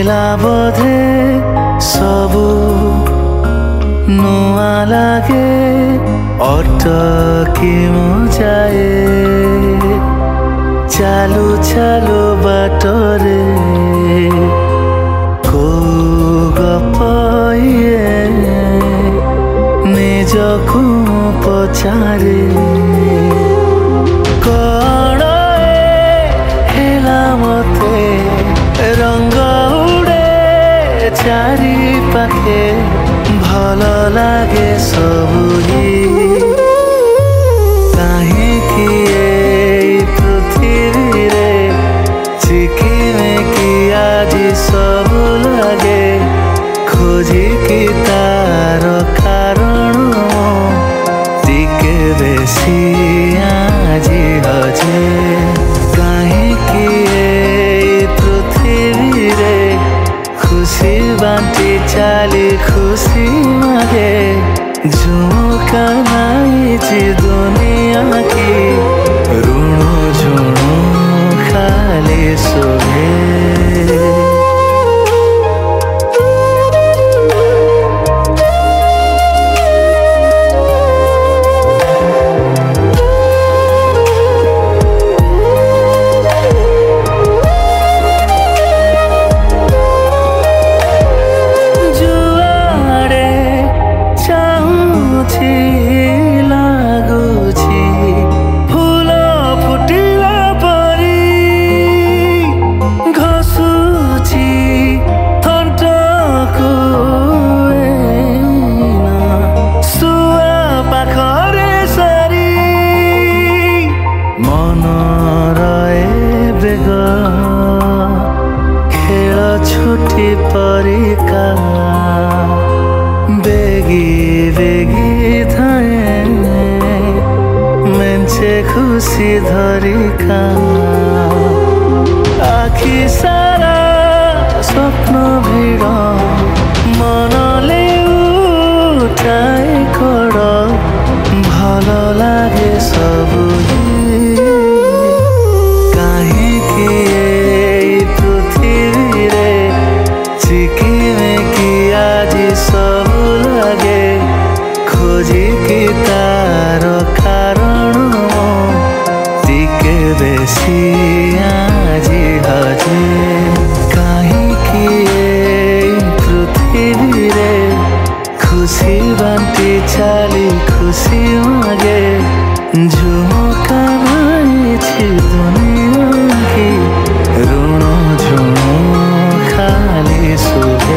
हेला बोधे सबू नुआ लागे अटकी मु जाए चालू चालू बाटरे को गपये निजकू पचारे कण हेला मते रंग उड़े चारि पाखे भल लागे सबुही काहींकि पृथ्वी रे चिकिमिकी आज सब लागे खोजिकी तार कारण टिके बेसी आजी हजे काहींकि पृथ्वी रे खुशी बांटी चाली खुशी मागे झुमका नाइची दुनिया की ऋणु झुणु खाली शोभे खेल छुट्टी परिका बेगी बेगी थाए मेंचे खुशी धरिका आखि सारा स्वप्न भिड़ मनले उठाए कड़ भल लागे सबु सब लागे खोजिकी तार कारण टिके बेसी आजी हजे काहींकि पृथ्वी रे खुशी बांटी चाली खुशी मागे झुमका नाइची दुनिया की ऋणु झुणु खाली शोभे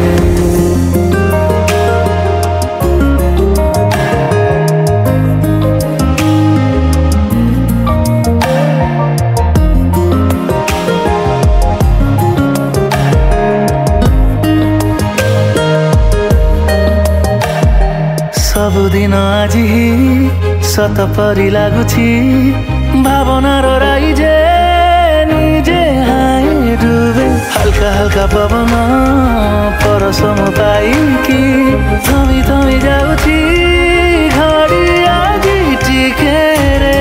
सबुदिन आज सत परी लागुछि भावनार राइजे निजे हाई डुबे हल्का हल्का पवन परसम पाइकी थमी थमी जाउछि घड़ी आज टिके रे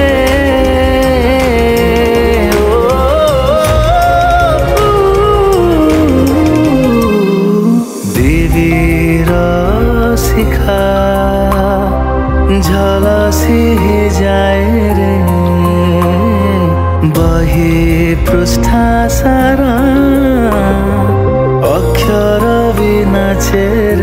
दिवीर शिखा झलसी जाए रे बही पृष्ठा सारा अक्षर भी नाचे रे।